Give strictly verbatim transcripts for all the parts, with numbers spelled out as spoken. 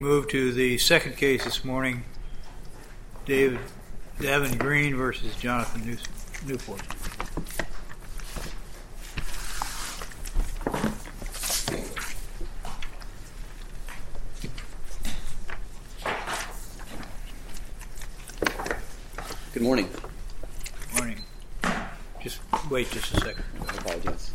Move to the second case this morning, David Davin Green versus Jonathan Newport. Good morning. Morning. Just wait just a second. I apologize.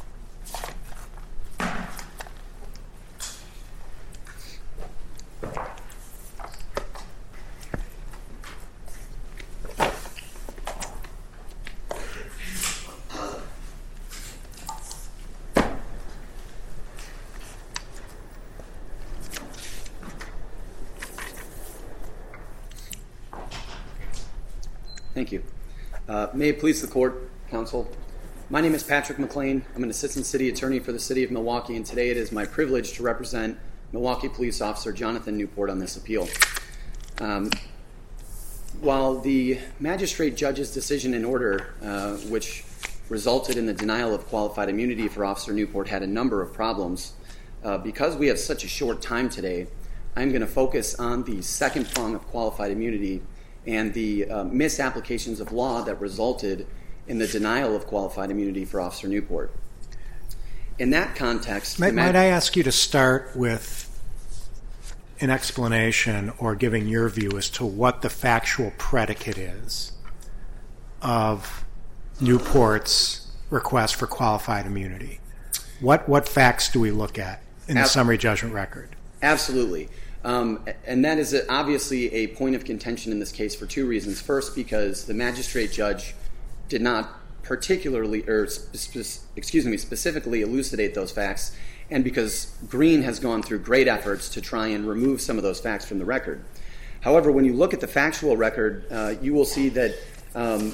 Thank you. Uh, may it please the court, counsel. My name is Patrick McLean. I'm an assistant city attorney for the city of Milwaukee, and today it is my privilege to represent Milwaukee Police Officer Jonathan Newport on this appeal. Um, while the magistrate judge's decision in order, uh, which resulted in the denial of qualified immunity for Officer Newport, had a number of problems, uh, because we have such a short time today, I'm going to focus on the second prong of qualified immunity and the uh, misapplications of law that resulted in the denial of qualified immunity for Officer Newport. In that context... Might, might I ask you to start with an explanation or giving your view as to what the factual predicate is of Newport's request for qualified immunity? What, what facts do we look at in the Ab- summary judgment record? Absolutely. Um, and that is obviously a point of contention in this case for two reasons. First, because the magistrate judge did not particularly, or spe- excuse me, specifically elucidate those facts, and because Green has gone through great efforts to try and remove some of those facts from the record. However, when you look at the factual record, uh, you will see that um,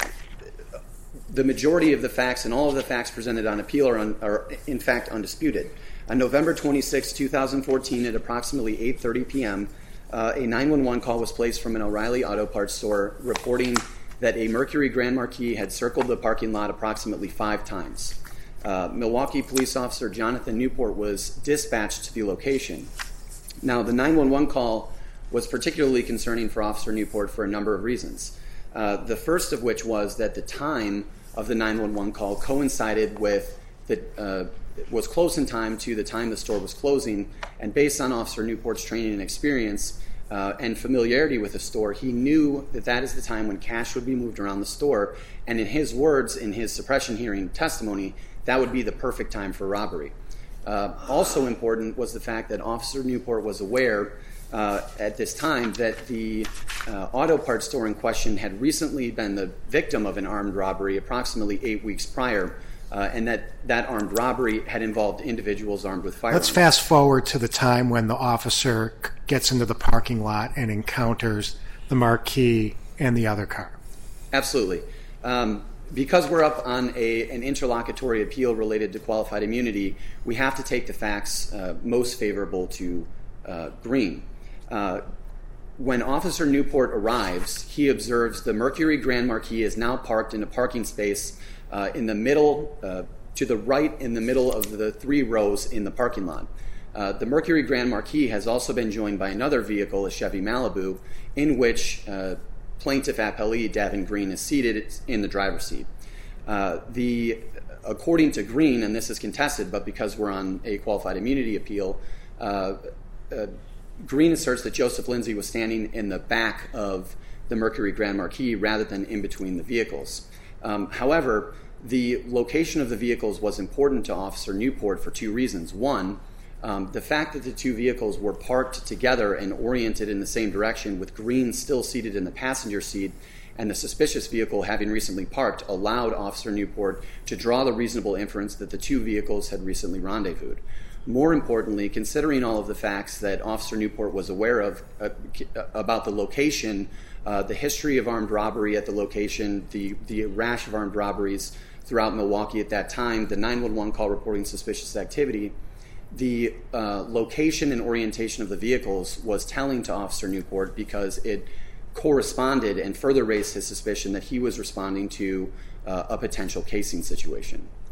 the majority of the facts and all of the facts presented on appeal are, un- are in fact undisputed. On November twenty-sixth, twenty fourteen, at approximately eight thirty p.m., uh, a nine one one call was placed from an O'Reilly Auto Parts store reporting that a Mercury Grand Marquis had circled the parking lot approximately five times. Uh, Milwaukee police officer Jonathan Newport was dispatched to the location. Now, the nine one one call was particularly concerning for Officer Newport for a number of reasons. Uh, the first of which was that the time of the nine one one call coincided with the uh, was close in time to the time the store was closing, and based on Officer Newport's training and experience uh, and familiarity with the store, he knew that that is the time when cash would be moved around the store, and in his words, in his suppression hearing testimony, that would be the perfect time for robbery. Uh, also important was the fact that Officer Newport was aware uh, at this time that the uh, auto parts store in question had recently been the victim of an armed robbery approximately eight weeks prior, Uh, and that that armed robbery had involved individuals armed with firearms. Let's fast forward to the time when the officer gets into the parking lot and encounters the Marquis and the other car. Absolutely. Um, because we're up on a, an interlocutory appeal related to qualified immunity, we have to take the facts uh, most favorable to uh, Green. Uh, when Officer Newport arrives, he observes the Mercury Grand Marquis is now parked in a parking space Uh, in the middle, uh, to the right in the middle of the three rows in the parking lot. Uh, the Mercury Grand Marquis has also been joined by another vehicle, a Chevy Malibu, in which uh, plaintiff appellee Davin Green is seated in the driver's seat. Uh, the, according to Green, and this is contested, but because we're on a qualified immunity appeal, uh, uh, Green asserts that Joseph Lindsay was standing in the back of the Mercury Grand Marquis rather than in between the vehicles. Um, however, the location of the vehicles was important to Officer Newport for two reasons. One, um, the fact that the two vehicles were parked together and oriented in the same direction, with Green still seated in the passenger seat and the suspicious vehicle having recently parked, allowed Officer Newport to draw the reasonable inference that the two vehicles had recently rendezvoused. More importantly, considering all of the facts that Officer Newport was aware of uh, about the location, uh, the history of armed robbery at the location, the, the rash of armed robberies throughout Milwaukee at that time, the nine one one call reporting suspicious activity, the uh, location and orientation of the vehicles was telling to Officer Newport because it corresponded and further raised his suspicion that he was responding to uh, a potential casing situation.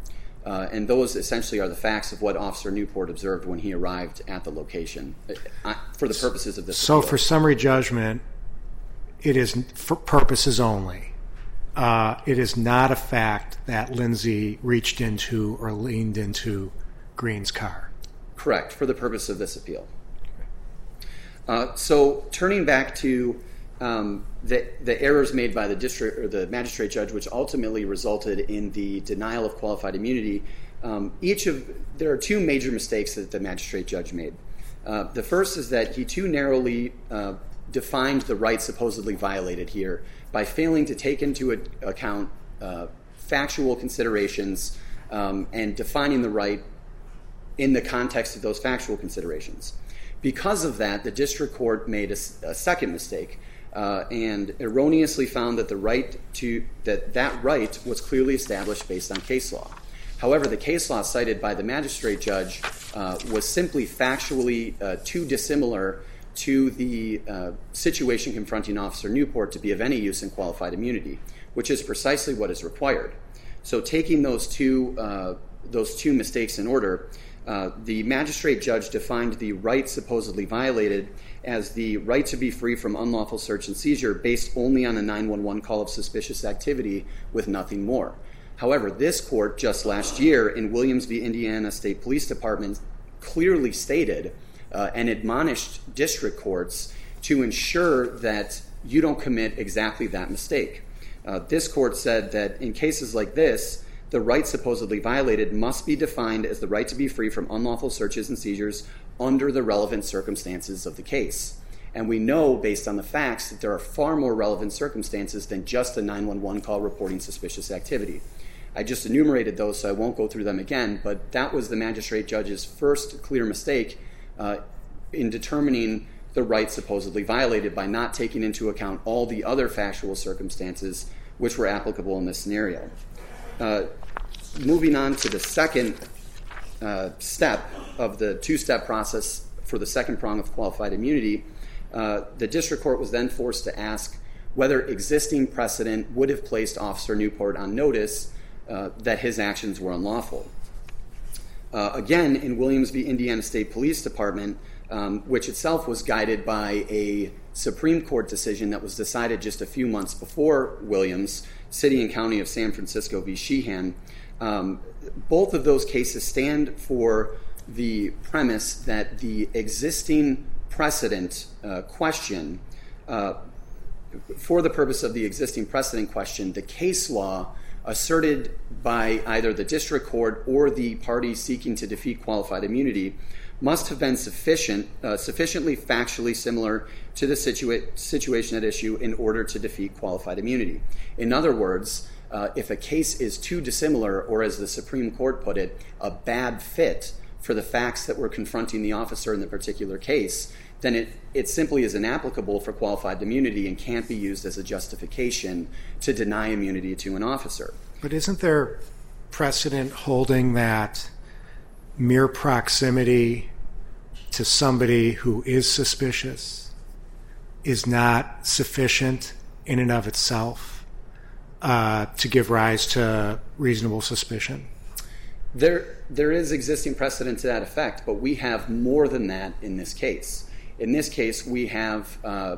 Uh, and those essentially are the facts of what Officer Newport observed when he arrived at the location uh, for the purposes of this So appeal. for summary judgment, it is for purposes only. Uh, it is not a fact that Lindsay reached into or leaned into Green's car. Correct, for the purpose of this appeal. Uh, so turning back to um, the, the errors made by the district or the magistrate judge, which ultimately resulted in the denial of qualified immunity, um, each of there are two major mistakes that the magistrate judge made. Uh, the first is that he too narrowly uh, defined the right supposedly violated here by failing to take into a, account uh, factual considerations um, and defining the right in the context of those factual considerations. Because of that, the district court made a, a second mistake uh, and erroneously found that the right to that that right was clearly established based on case law. However, the case law cited by the magistrate judge uh, was simply factually uh, too dissimilar to the uh, situation confronting Officer Newport to be of any use in qualified immunity, which is precisely what is required. So taking those two uh, those two mistakes in order, uh, the magistrate judge defined the right supposedly violated as the right to be free from unlawful search and seizure based only on a nine one one call of suspicious activity with nothing more. However, this court just last year in Williams v. Indiana State Police Department clearly stated Uh, and admonished district courts to ensure that you don't commit exactly that mistake. Uh, this court said that in cases like this, the right supposedly violated must be defined as the right to be free from unlawful searches and seizures under the relevant circumstances of the case. And we know, based on the facts, that there are far more relevant circumstances than just a nine one one call reporting suspicious activity. I just enumerated those, so I won't go through them again, but that was the magistrate judge's first clear mistake Uh, in determining the right supposedly violated by not taking into account all the other factual circumstances which were applicable in this scenario. Uh, moving on to the second uh, step of the two-step process for the second prong of qualified immunity, uh, the district court was then forced to ask whether existing precedent would have placed Officer Newport on notice uh, that his actions were unlawful. Uh, again, in Williams v. Indiana State Police Department, um, which itself was guided by a Supreme Court decision that was decided just a few months before Williams, City and County of San Francisco v. Sheehan, um, both of those cases stand for the premise that the existing precedent uh, question, uh, for the purpose of the existing precedent question, the case law asserted by either the district court or the party seeking to defeat qualified immunity must have been sufficient, uh, sufficiently factually similar to the situa- situation at issue in order to defeat qualified immunity. In other words, uh, if a case is too dissimilar, or as the Supreme Court put it, a bad fit for the facts that were confronting the officer in the particular case, then it, it simply is inapplicable for qualified immunity and can't be used as a justification to deny immunity to an officer. But isn't there precedent holding that mere proximity to somebody who is suspicious is not sufficient in and of itself uh, to give rise to reasonable suspicion? There, there is existing precedent to that effect, but we have more than that in this case. In this case, we have uh,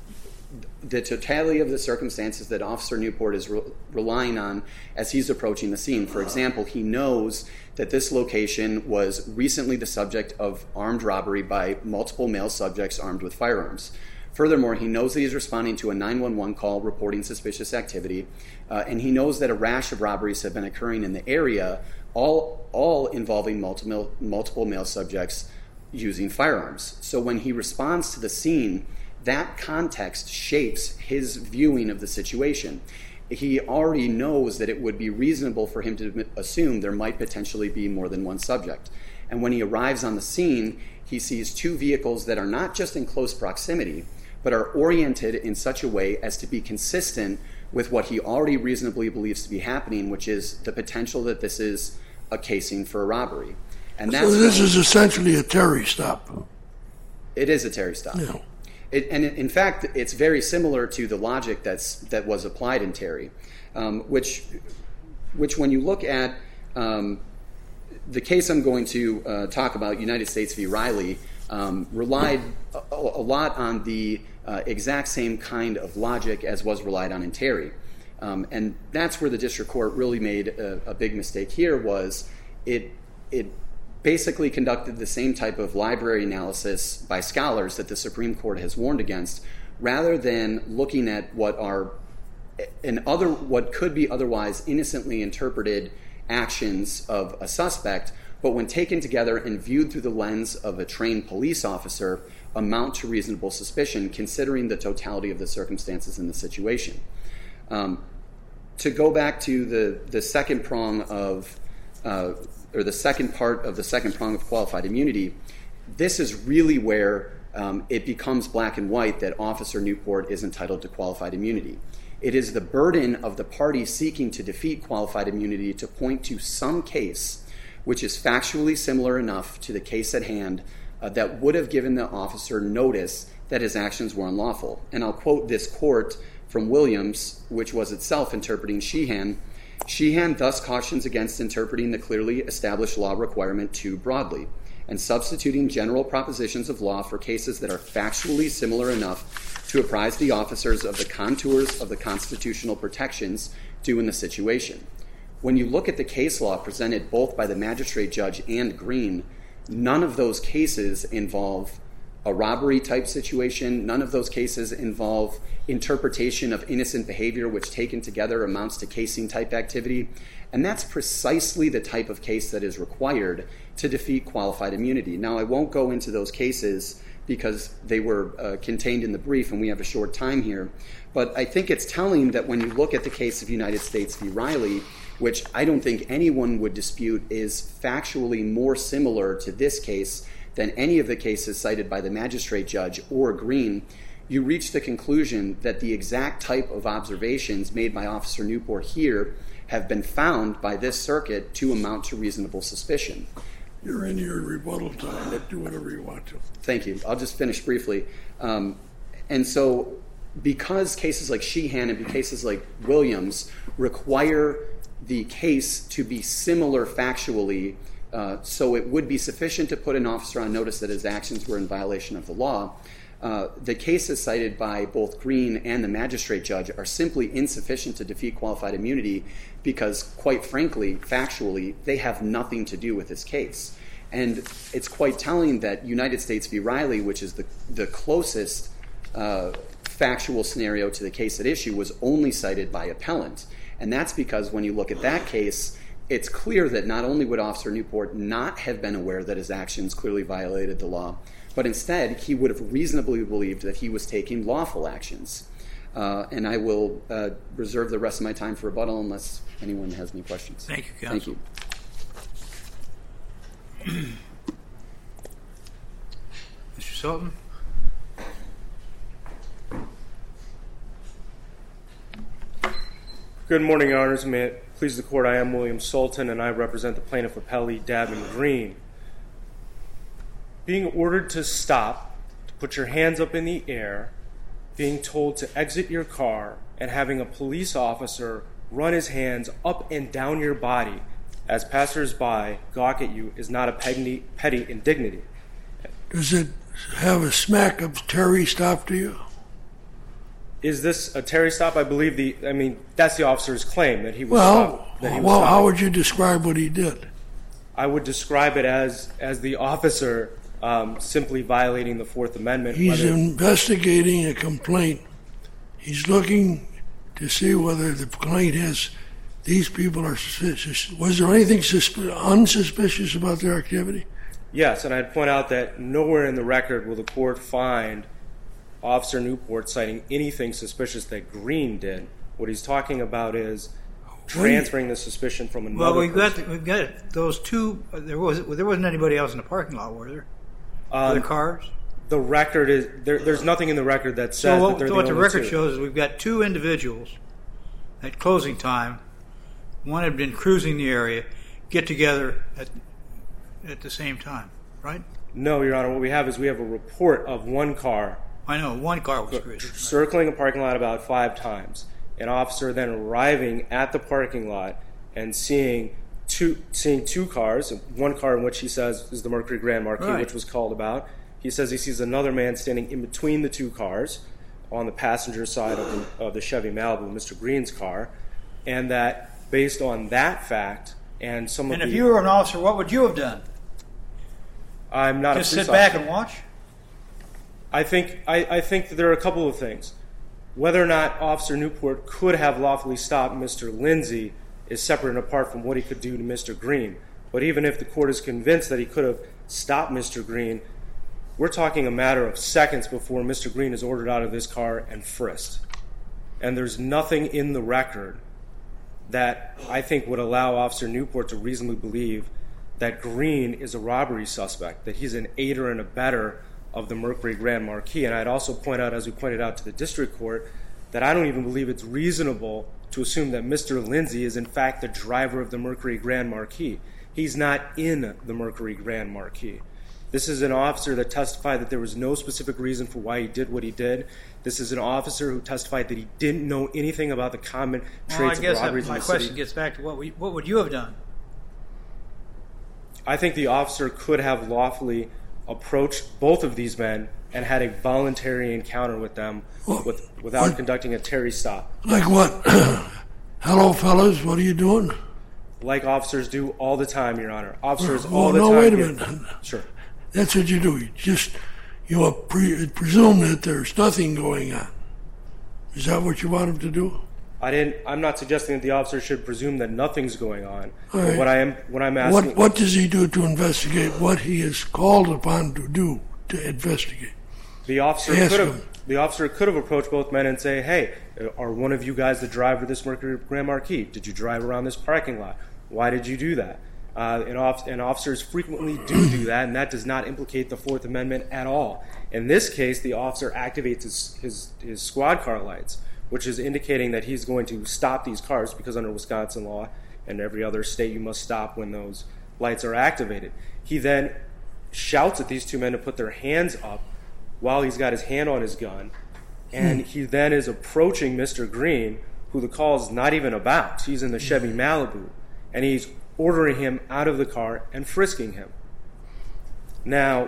the totality of the circumstances that Officer Newport is re- relying on as he's approaching the scene. For example, he knows that this location was recently the subject of armed robbery by multiple male subjects armed with firearms. Furthermore, he knows that he's responding to a nine one one call reporting suspicious activity, uh, and he knows that a rash of robberies have been occurring in the area, all, all involving multiple, multiple male subjects using firearms. So when he responds to the scene, that context shapes his viewing of the situation. He already knows that it would be reasonable for him to assume there might potentially be more than one subject. And when he arrives on the scene, he sees two vehicles that are not just in close proximity, but are oriented in such a way as to be consistent with what he already reasonably believes to be happening, which is the potential that this is a casing for a robbery. And that's so this is essentially a Terry stop. It is a Terry stop. Yeah. It, and in fact, it's very similar to the logic that's that was applied in Terry, um, which, which when you look at um, the case I'm going to uh, talk about, United States v. Riley, um, relied a, a lot on the uh, exact same kind of logic as was relied on in Terry. Um, and that's where the district court really made a, a big mistake here was it it basically conducted the same type of library analysis by scholars that the Supreme Court has warned against, rather than looking at what are an other what could be otherwise innocently interpreted actions of a suspect, but when taken together and viewed through the lens of a trained police officer, amount to reasonable suspicion, considering the totality of the circumstances in the situation. Um, to go back to the, the second prong of, uh, or the second part of the second prong of qualified immunity, this is really where um, it becomes black and white that Officer Newport is entitled to qualified immunity. It is the burden of the party seeking to defeat qualified immunity to point to some case which is factually similar enough to the case at hand uh, that would have given the officer notice that his actions were unlawful. And I'll quote this court from Williams, which was itself interpreting Sheehan. Sheehan thus cautions against interpreting the clearly established law requirement too broadly and substituting general propositions of law for cases that are factually similar enough to apprise the officers of the contours of the constitutional protections due in the situation. When you look at the case law presented both by the magistrate judge and Green, none of those cases involve a robbery type situation. None of those cases involve interpretation of innocent behavior, which taken together amounts to casing type activity. And that's precisely the type of case that is required to defeat qualified immunity. Now, I won't go into those cases because they were uh, contained in the brief and we have a short time here. But I think it's telling that when you look at the case of United States v. Riley, which I don't think anyone would dispute is factually more similar to this case than any of the cases cited by the magistrate judge or Green, you reach the conclusion that the exact type of observations made by Officer Newport here have been found by this circuit to amount to reasonable suspicion. You're in your rebuttal time, but do whatever you want to. Thank you. I'll just finish briefly. Um, and so because cases like Sheehan and cases like Williams require the case to be similar factually, uh, so it would be sufficient to put an officer on notice that his actions were in violation of the law, uh, the cases cited by both Green and the magistrate judge are simply insufficient to defeat qualified immunity because, quite frankly, factually, they have nothing to do with this case. And it's quite telling that United States v. Riley, which is the, the closest uh, factual scenario to the case at issue, was only cited by appellant. And that's because when you look at that case, it's clear that not only would Officer Newport not have been aware that his actions clearly violated the law, but instead he would have reasonably believed that he was taking lawful actions. Uh, and I will uh, reserve the rest of my time for rebuttal unless anyone has any questions. Thank you, Counsel. Thank you. Mister Sultan? Good morning, Your Honors. May it please the Court, I am William Sultan, and I represent the plaintiff appellee, Davin Green. Being ordered to stop, to put your hands up in the air, being told to exit your car, and having a police officer run his hands up and down your body as passers-by gawk at you is not a petty, petty indignity. Does it have a smack of Terry stop to you? Is this a Terry stop? I believe the, I mean, that's the officer's claim, that he was Well, stopped. That he was well, stopped. how would you describe what he did? I would describe it as, as the officer um, simply violating the Fourth Amendment. He's whether, investigating a complaint. He's looking to see whether the complaint has, these people are suspicious. Was there anything susp- unsuspicious about their activity? Yes, and I'd point out that nowhere in the record will the court find Officer Newport citing anything suspicious that Green did. What he's talking about is transferring the suspicion from another Well, we've got person. we've got those two. There was there wasn't anybody else in the parking lot, were there? Um, Were there cars? The record is there, there's nothing in the record that says So that what, they're so the what the only record two. shows is we've got two individuals at closing time. One had been cruising the area, get together at at the same time, right? No, Your Honor. What we have is we have a report of one car I know one car was cruising. circling a parking lot about five times. An officer then arriving at the parking lot and seeing two, seeing two cars, one car in which he says is the Mercury Grand Marquis, Right. which was called about. He says he sees another man standing in between the two cars on the passenger side of the, of the Chevy Malibu, Mister Green's car, and that based on that fact and some of And the... if you were an officer, what would you have done? I'm not Just a police sit back officer. and watch? I think I, I think that there are a couple of things. Whether or not Officer Newport could have lawfully stopped Mister Lindsay is separate and apart from what he could do to Mister Green. But even if the court is convinced that he could have stopped Mister Green, we're talking a matter of seconds before Mister Green is ordered out of his car and frisked. And there's nothing in the record that I think would allow Officer Newport to reasonably believe that Green is a robbery suspect, that he's an aider and abetter of the Mercury Grand Marquis. And I'd also point out, as we pointed out to the district court, that I don't even believe it's reasonable to assume that Mister Lindsay is in fact the driver of the Mercury Grand Marquis. He's not in the Mercury Grand Marquis. This is an officer that testified that there was no specific reason for why he did what he did. This is an officer who testified that he didn't know anything about the common Well, traits I guess of robberies that, my in the question city. gets back to what, we, what would you have done? I think the officer could have lawfully approached both of these men and had a voluntary encounter with them Well, with, without what- conducting a Terry stop, Like what? Hello, fellas. What are you doing? like officers do all the time, Your Honor. Officers Well, all the no, time. wait a get- minute. Sure. That's what you do. You just you pre- presume that there's nothing going on. Is that what you want him to do? I didn't. I'm not suggesting that the officer should presume that nothing's going on. All But right. what I am, what I'm asking, What what does he do to investigate what he is called upon to do to investigate? the officer Ask could have. him. The officer could have approached both men and say, "Hey, are one of you guys the driver of this Mercury Grand Marquis? Did you drive around this parking lot? Why did you do that?" Uh, and, off, and officers frequently do do that, and that does not implicate the Fourth Amendment at all. In this case, the officer activates his, his, his squad car lights, which is indicating that he's going to stop these cars, because under Wisconsin law and every other state you must stop when those lights are activated. He then shouts at these two men to put their hands up while he's got his hand on his gun, and he then is approaching Mister Green, who the call is not even about. He's in the Chevy Malibu, and he's ordering him out of the car and frisking him. Now,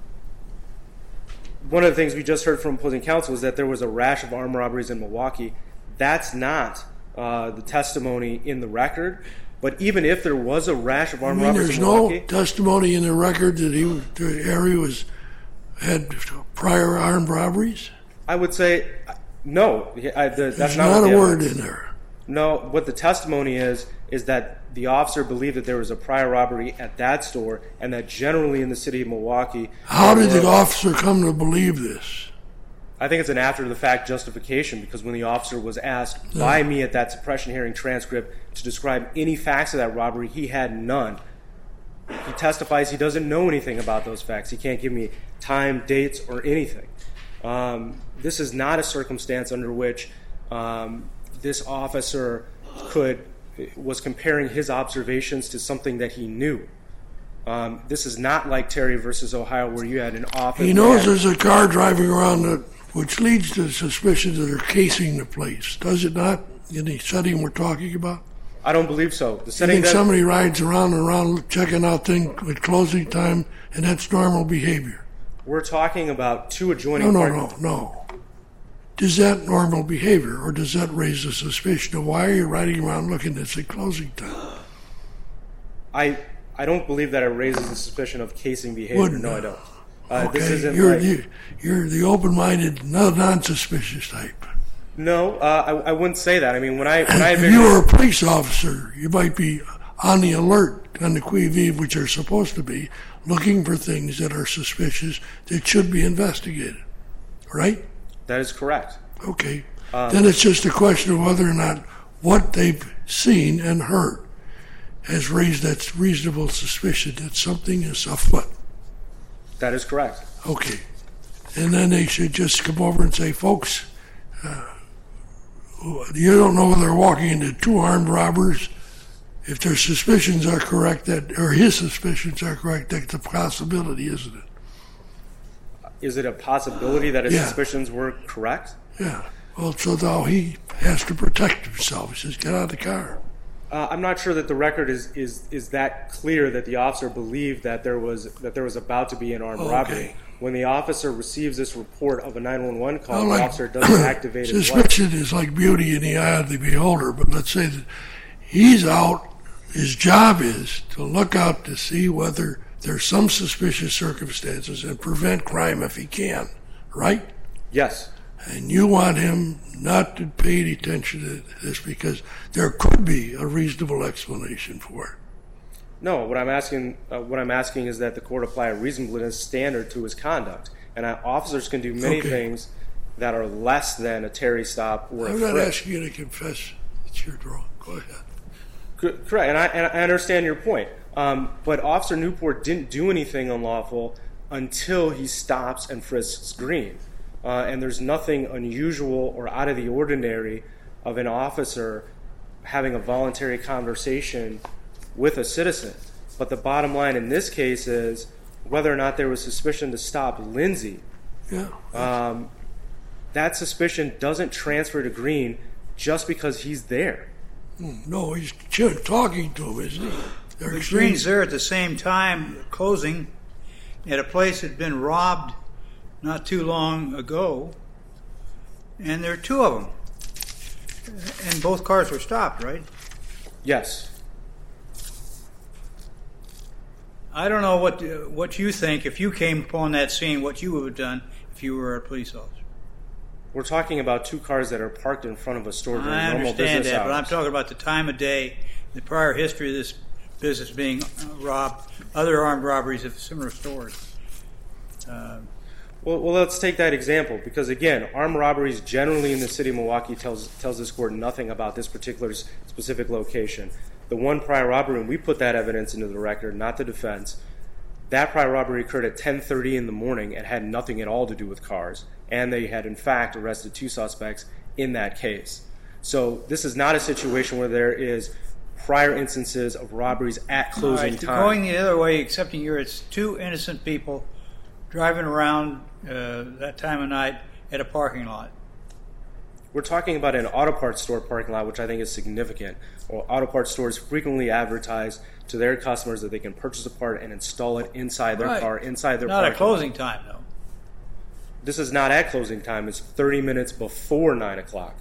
one of the things we just heard from opposing counsel is that there was a rash of armed robberies in Milwaukee. That's not uh, the testimony in the record. But even if there was a rash of I armed mean, robberies there's in no Milwaukee, testimony in the record that he the area was had prior armed robberies. I would say uh, no. I, the, that's There's not, not what a the word evidence- in there. No, what the testimony is, is that the officer believed that there was a prior robbery at that store, and that generally in the city of Milwaukee... How did there the were- officer come to believe this? I think it's an after-the-fact justification, because when the officer was asked by me at that suppression hearing transcript to describe any facts of that robbery, he had none. He testifies he doesn't know anything about those facts. He can't give me time, dates, or anything. Um, this is not a circumstance under which um, this officer could was comparing his observations to something that he knew. Um, this is not like Terry versus Ohio, where you had an officer. He knows there's a car driving around that, which leads to suspicion that they're casing the place. Does it not? In the setting we're talking about? I don't believe so. The I setting think that somebody rides around and around checking out things at closing time, and that's normal behavior. we're talking about two adjoining. No, no, part- no, no. Is that normal behavior, or does that raise a suspicion of why are you riding around looking at the closing time? I I don't believe that it raises the suspicion of casing behavior. Wouldn't no, it? I don't. Uh, Okay, This isn't you're like, the, you're the open-minded, no- non-suspicious type. no. Uh, I, I wouldn't say that. I mean, when I when I If you were a police officer, you might be on the alert, on the qui vive, which you're supposed to be, looking for things that are suspicious that should be investigated. Right? that is correct. Okay. Um, then it's just a question of whether or not what they've seen and heard has raised that reasonable suspicion that something is afoot. That is correct. Okay. And then they should just come over and say, folks, uh, you don't know whether they're walking into two armed robbers. If their suspicions are correct, that or his suspicions are correct, that's a possibility, isn't it? Is it a possibility that his Yeah. suspicions were correct? Yeah. Well, so now he has to protect himself. He says, get out of the car. Uh, I'm not sure that the record is, is, is that clear that the officer believed that there was that there was about to be an armed Okay. robbery. When the officer receives this report of a nine one one call, Well, the like, officer doesn't activate his light. Suspicion is like beauty in the eye of the beholder, but let's say that he's out, his job is to look out to see whether there's some suspicious circumstances and prevent crime if he can, right? Yes. And you want him not to pay any attention to this because there could be a reasonable explanation for it. No, what I'm asking, uh, what I'm asking is that the court apply a reasonableness standard to his conduct, and uh, officers can do many Okay. things that are less than a Terry stop or a I'm not frisk. asking you to confess that you're wrong. Go ahead. C- Correct, and I, and I understand your point. Um, but Officer Newport didn't do anything unlawful until he stops and frisks Green. Uh, and there's nothing unusual or out of the ordinary of an officer having a voluntary conversation with a citizen. But the bottom line in this case is whether or not there was suspicion to stop Lindsay. Yeah. Um, that suspicion doesn't transfer to Green just because he's there. No, he's ch- talking to him, isn't he? They're The exchanging- Green's there at the same time, closing, at a place that had been robbed not too long ago, and there are two of them. And both cars were stopped, right? Yes. I don't know what what you think, if you came upon that scene, what you would have done if you were a police officer. We're talking about two cars that are parked in front of a store during I normal understand business that, hours. but I'm talking about the time of day, the prior history of this business being uh, robbed, other armed robberies of similar stores. Uh, Well, well, let's take that example because, again, armed robberies generally in the city of Milwaukee tells tells this court nothing about this particular s- specific location. The one prior robbery, and we put that evidence into the record, not the defense, that prior robbery occurred at ten thirty in the morning and had nothing at all to do with cars, and they had, in fact, arrested two suspects in that case. So this is not a situation where there is prior instances of robberies at all closing right, time. going the other way, accepting you're it's two innocent people driving around uh, that time of night at a parking lot. We're talking about an auto parts store parking lot, which I think is significant. Or auto parts stores frequently advertise to their customers that they can purchase a part and install it inside their Right. car, inside their Not parking at closing lot. time, though. This is not at closing time. It's thirty minutes before nine o'clock.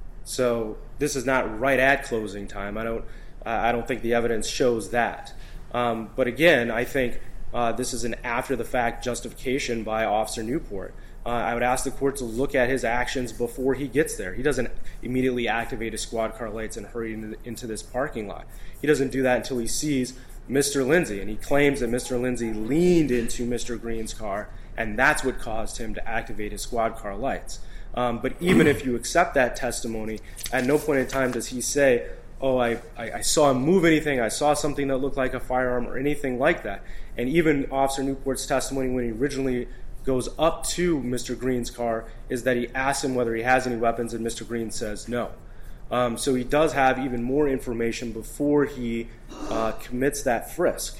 So this is not right at closing time. I don't. I don't think the evidence shows that. Um, but again, I think uh, this is an after-the-fact justification by Officer Newport. Uh, I would ask the court to look at his actions before he gets there. He doesn't immediately activate his squad car lights and hurry into, into this parking lot. He doesn't do that until he sees Mister Lindsay, and he claims that Mister Lindsay leaned into Mister Green's car, and that's what caused him to activate his squad car lights. Um, but even if you accept that testimony, at no point in time does he say, oh, I, I, I saw him move anything, I saw something that looked like a firearm or anything like that. And even Officer Newport's testimony when he originally goes up to Mister Green's car is that he asks him whether he has any weapons, and Mister Green says no. Um, so he does have even more information before he uh, commits that frisk.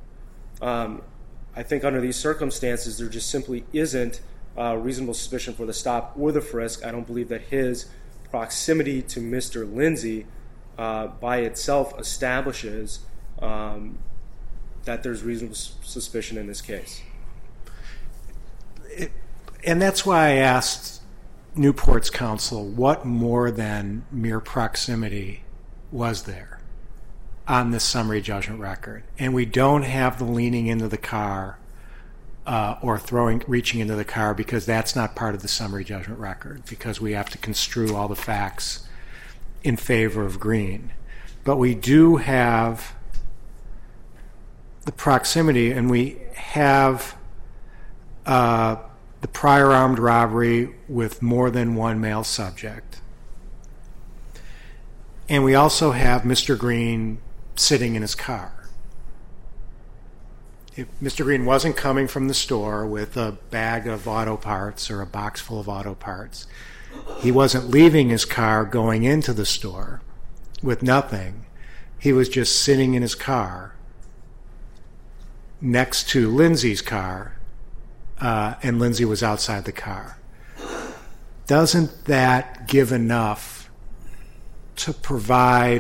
Um, I think under these circumstances, there just simply isn't uh, reasonable suspicion for the stop or the frisk. I don't believe that his proximity to Mister Lindsay uh, by itself establishes um, that there's reasonable s- suspicion in this case. It, and that's why I asked Newport's counsel, what more than mere proximity was there on this summary judgment record? And we don't have the leaning into the car uh, or throwing, reaching into the car, because that's not part of the summary judgment record, because we have to construe all the facts in favor of Green. But we do have the proximity, and we have uh, the prior armed robbery with more than one male subject. And we also have Mister Green sitting in his car. If Mister Green wasn't coming from the store with a bag of auto parts or a box full of auto parts, he wasn't leaving his car going into the store with nothing. He was just sitting in his car next to Lindsay's car, uh, and Lindsay was outside the car. Doesn't that give enough to provide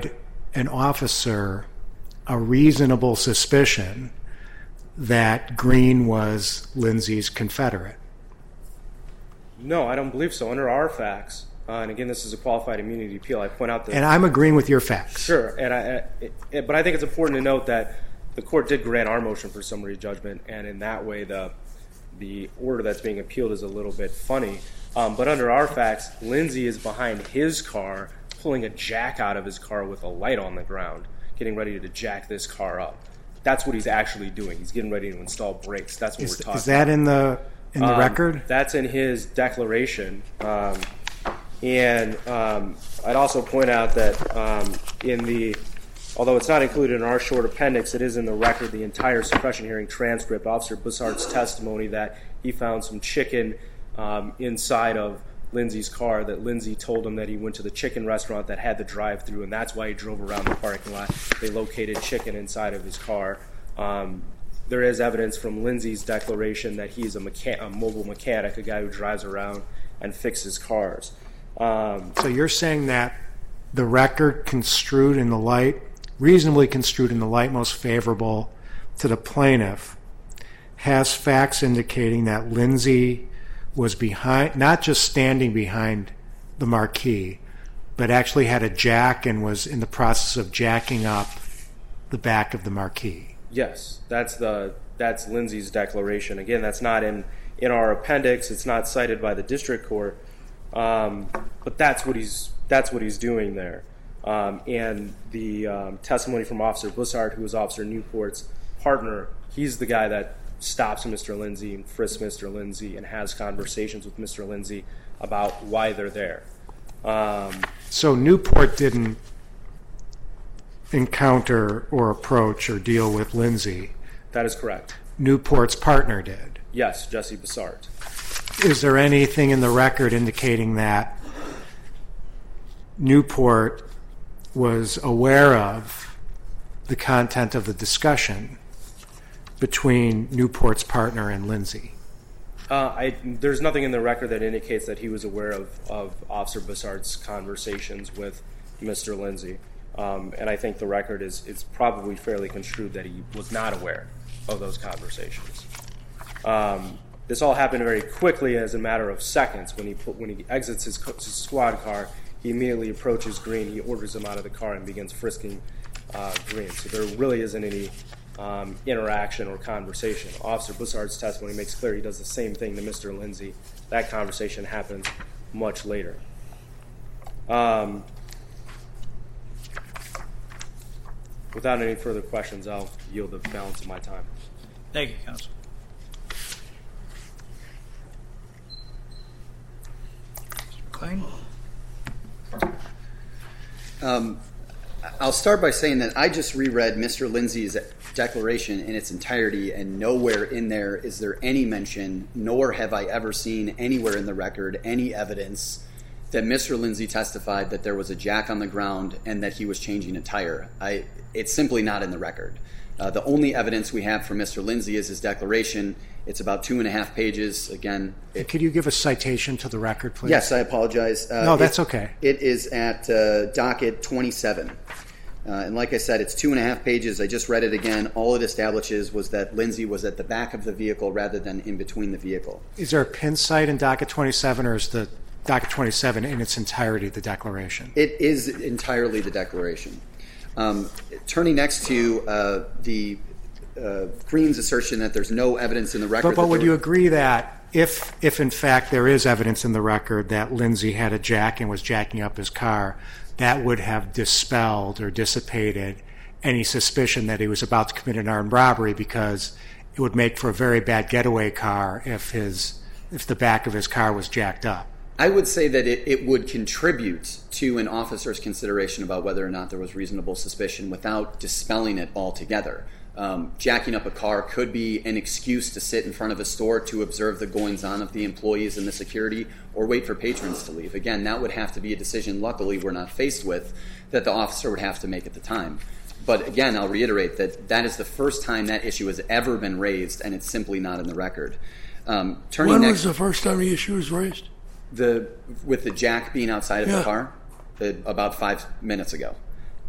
an officer a reasonable suspicion that Green was Lindsay's Confederate? No, I don't believe so. Under our facts, uh, and again, this is a qualified immunity appeal, I point out that... And I'm agreeing with your facts. Sure, and I, it, it, but I think it's important to note that the court did grant our motion for summary judgment, and in that way, the the order that's being appealed is a little bit funny. Um, but under our facts, Lindsay is behind his car, pulling a jack out of his car with a light on the ground, getting ready to jack this car up. That's what he's actually doing. He's getting ready to install brakes. That's what Is, we're talking about. is that in the in the um, record? That's in his declaration. Um, and um, I'd also point out that um, in the, although it's not included in our short appendix, it is in the record, the entire suppression hearing transcript, Officer Bussard's testimony that he found some chicken um, inside of Lindsay's car, that Lindsay told him that he went to the chicken restaurant that had the drive-through, and that's why he drove around the parking lot. They located chicken inside of his car. Um, there is evidence from Lindsay's declaration that he's a, mecha- a mobile mechanic, a guy who drives around and fixes cars. Um, so you're saying that the record construed in the light, reasonably construed in the light most favorable to the plaintiff, has facts indicating that Lindsay was behind, not just standing behind the marquee, but actually had a jack and was in the process of jacking up the back of the marquee. Yes, that's the that's Lindsay's declaration. Again, that's not in, in our appendix. It's not cited by the district court, um, but that's what he's that's what he's doing there. Um, and the um, testimony from Officer Bussard, who was Officer Newport's partner, he's the guy that stops Mister Lindsay and frisks Mister Lindsay and has conversations with Mister Lindsay about why they're there. Um, so Newport didn't encounter or approach or deal with Lindsay. That is correct. Newport's partner did. Yes, Jesse Bussard. Is there anything in the record indicating that Newport was aware of the content of the discussion between Newport's partner and Lindsay? Uh, I, there's nothing in the record that indicates that he was aware of, of Officer Bussard's conversations with Mister Lindsay. Um, and I think the record is, is probably fairly construed that he was not aware of those conversations. Um, this all happened very quickly, as a matter of seconds. When he put, when he exits his, his squad car, he immediately approaches Green. He orders him out of the car and begins frisking uh, Green. So there really isn't any um, interaction or conversation. Officer Bussard's testimony makes clear he does the same thing to Mister Lindsay. That conversation happens much later. Um, without any further questions, I'll yield the balance of my time. Thank you, Counsel. Mister McClain? Um, I'll start by saying that I just reread Mister Lindsay's declaration in its entirety, and nowhere in there is there any mention, nor have I ever seen anywhere in the record any evidence that Mister Lindsay testified that there was a jack on the ground and that he was changing a tire. I, it's simply not in the record. Uh, the only evidence we have from Mister Lindsay is his declaration. It's about two and a half pages. Again, it, could you give a citation to the record, please? Yes, I apologize. Uh, no, that's it, okay. It is at uh, docket twenty-seven. Uh, and like I said, it's two and a half pages. I just read it again. All it establishes was that Lindsay was at the back of the vehicle rather than in between the vehicle. Is there a pin site in docket twenty-seven, or is the docket twenty-seven in its entirety the declaration? It is entirely the declaration. Um, turning next to uh, the uh, Green's assertion that there's no evidence in the record. But, but would there, you agree that if, if in fact there is evidence in the record that Lindsay had a jack and was jacking up his car, that would have dispelled or dissipated any suspicion that he was about to commit an armed robbery, because it would make for a very bad getaway car if his if the back of his car was jacked up? I would say that it, it would contribute to an officer's consideration about whether or not there was reasonable suspicion without dispelling it altogether. Um, jacking up a car could be an excuse to sit in front of a store to observe the goings-on of the employees and the security, or wait for patrons to leave. Again, that would have to be a decision, luckily we're not faced with, that the officer would have to make at the time. But again, I'll reiterate that that is the first time that issue has ever been raised, and it's simply not in the record. Um, turning when next, was the first time the issue was raised? The with the jack being outside of yeah. the car, uh, about five minutes ago.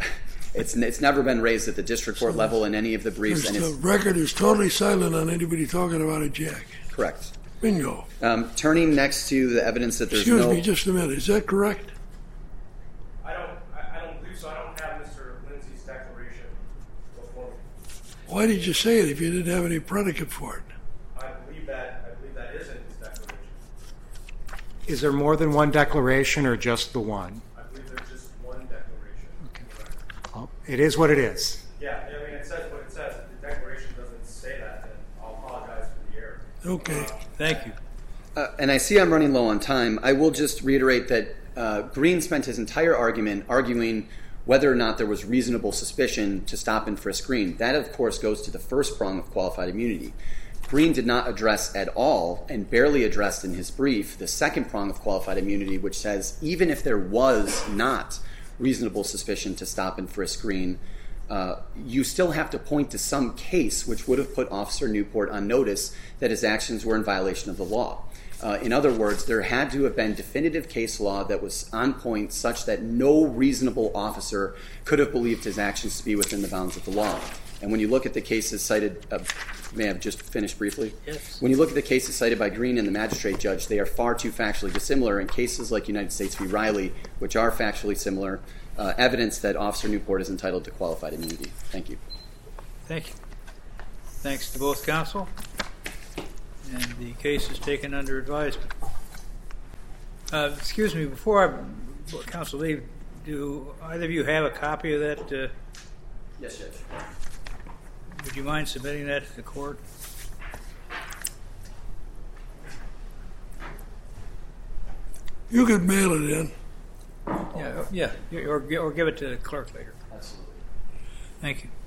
It's it's never been raised at the district court level in any of the briefs. There's- And the it's record is totally silent on anybody talking about it, Jack. correct. Bingo. Um, turning next to the evidence that there's Excuse no. me just a minute. Is that correct? I don't, I, I don't believe so. I don't have Mister Lindsay's declaration before me. Why did you say it if you didn't have any predicate for it? I believe that, I believe that is in his declaration. Is there more than one declaration or just the one? I believe there's just one declaration. Okay. Well, it is what it is. Yeah, I mean, it says what it says. If the declaration doesn't say that, then I'll apologize for the error. Okay. Thank you. Uh, and I see I'm running low on time. I will just reiterate that uh, Green spent his entire argument arguing whether or not there was reasonable suspicion to stop and frisk Green. That, of course, goes to the first prong of qualified immunity. Green did not address at all, and barely addressed in his brief, the second prong of qualified immunity, which says even if there was not reasonable suspicion to stop and frisk Green, uh, you still have to point to some case which would have put Officer Newport on notice that his actions were in violation of the law. Uh, in other words, there had to have been definitive case law that was on point such that no reasonable officer could have believed his actions to be within the bounds of the law. And when you look at the cases cited, uh, may I have just finished briefly? Yes. When you look at the cases cited by Green and the magistrate judge, they are far too factually dissimilar. In cases like United States v. Riley, which are factually similar, uh, evidence that Officer Newport is entitled to qualified immunity. Thank you. Thank you. Thanks to both counsel. And the case is taken under advisement. Uh, excuse me, before I, counsel leave, do either of you have a copy of that? Uh, Yes, Judge. would you mind submitting that to the court? You could mail it in. Yeah, yeah, or, or give it to the clerk later. Absolutely. Thank you.